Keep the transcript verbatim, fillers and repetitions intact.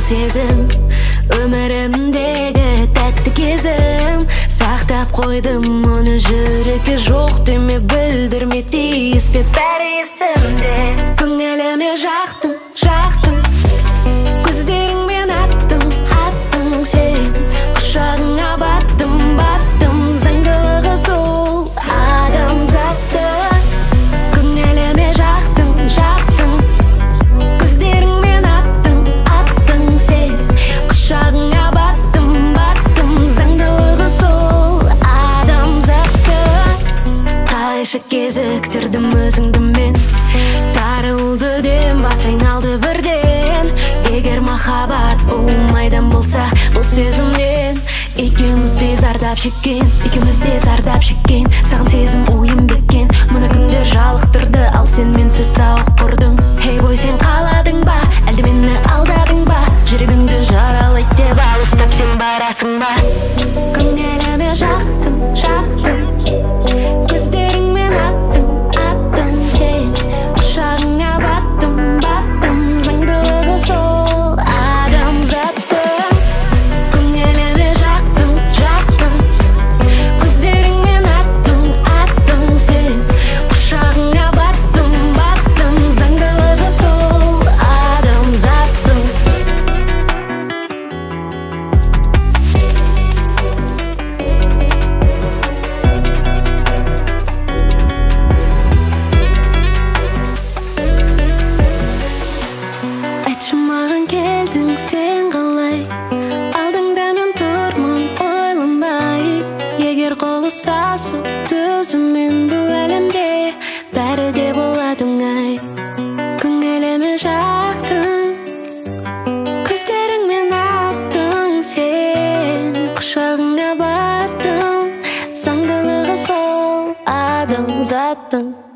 сезім өмірімдегі тәтті кезім. Сақтап қойдым оны жүрекке жоқ деме, білдірме тиіспе бәрі есімде. Көңіліме жақтың, жақтың, көздеріңмен аттың, аттың сен. Құшағыңа баттым, баттым, заңдылығы сол адамзаттың. Көңіліме жақтың, жақтың, көздеріңмен аттың, аттың сен. Құшағыңа баттым, баттым, заңдылығы сол адамзаттың. Қалайша кезіктірдім өзіңді мен, тарылды дем, бас айналды бірден. Егер махаббат бұл майдан болса, бұл сезімнен екеуміз де зардап шеккен, екеуміз де зардап шеккен. Саған сезім ойым беккен, мұны күндер жалықтырды, ал сен менсіз сауық құрдың. Хей бой, сен қаладың ба, әлде мені алдадың ба? Жүрегіңді жаралайды деп алыстап сен барасың ба? Көңіліме жақтың, жақтың, көздеріңмен аттың, аттың сен. Құшағыңа баттым, баттым, заңдылығы сол адамзаттың. Көңіліме жақтың, жақтың, көздеріңмен аттың, аттың сен. Құшағыңа баттым, баттым, заңдылығы сол адамзаттың. Айтшы маған келдің сен қалай, алдыңда мен тұрмын ойланбай. Егер қол ұстасып төзіммен бұл әлемде, бәрі де болады оңай. Көңіліме жақтың, көздеріңмен аттың сен. Құшағыңа баттым, заңдылығы сол адамзаттың.